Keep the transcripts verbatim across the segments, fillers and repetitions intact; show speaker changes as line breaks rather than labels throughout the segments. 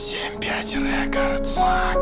семь пять Рекордс.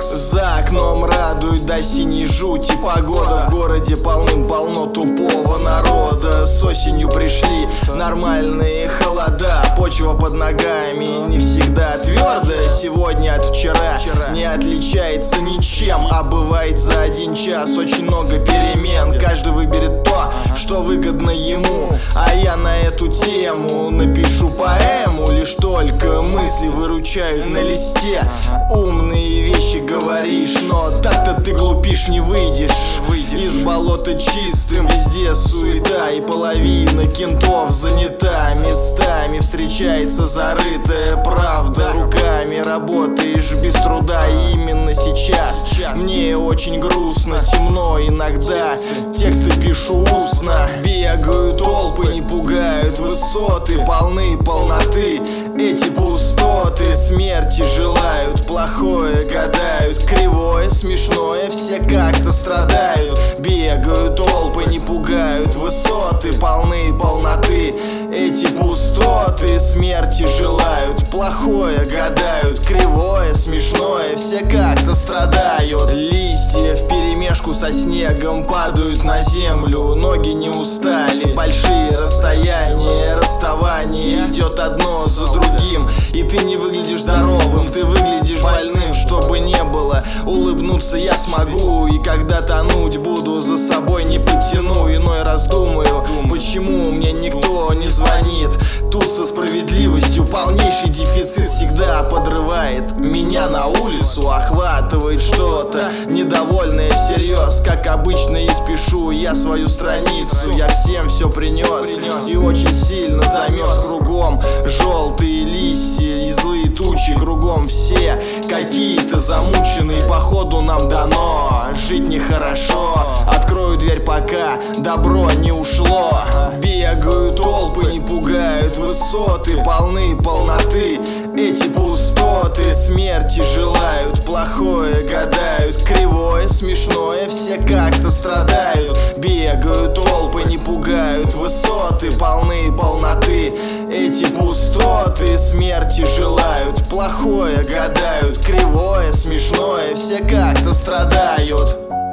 За окном радует до синей жути погода. В городе полным-полно тупого народа. С осенью пришли нормальные холода. Почва под ногами не всегда твердая. Сегодня от вчера не отличается ничем. А бывает за один час очень много перемен. Каждый выберет то, что выгодно ему. А я на эту тему напишу поэму. Лишь только мысли выручают на листе. Умные вещи говоришь, но так-то ты глупишь, не выйдешь. Из болота чистым, везде суета. И половина кентов занята. Местами встречается зарытая правда. Руками работаешь без труда. И именно сейчас мне очень грустно, темно иногда. Тексты пишу устно. Бегают толпы, не пугают высоты. Полны полноты эти пустоты. Смерти желают, плохое гадают. Кривое, смешное, все как-то страдают. Бегают толпы, не пугают высоты. Полны полноты эти пустоты. Смерти желают, плохое гадают. Кривое, смешное, все как-то страдают. Листья вперемешку со снегом падают на землю. Ноги не устали, большие расстояния. Расставание идет одно за другим. И ты не выглядишь здоровым, ты выглядишь больным. Чтобы не было, улыбнуться я смогу. И когда тонуть буду, за собой не потяну. Иной раз думаю, почему мне никто не звонит. Тут со справедливостью полнейший дефицит всегда подрывает меня на улицу. Охватывает что-то недовольное всерьез. Как обычно и спешу я свою страницу. Я всем все принес и очень сильно замес. Кругом желтые листья и злые тучи. Кругом все какие-то замученные. Походу нам дано жить нехорошо. Открою дверь, пока добро не ушло. Бегают толпы, не пугают высоты. Полны полноты эти пустоты. Смерти желают, плохое гадают. Кривое, смешное, все как-то страдают. Бегают толпы, не пугают высоты. Полны полноты эти пустоты. Смерти желают, плохое гадают. Кривое, смешное, все как-то страдают.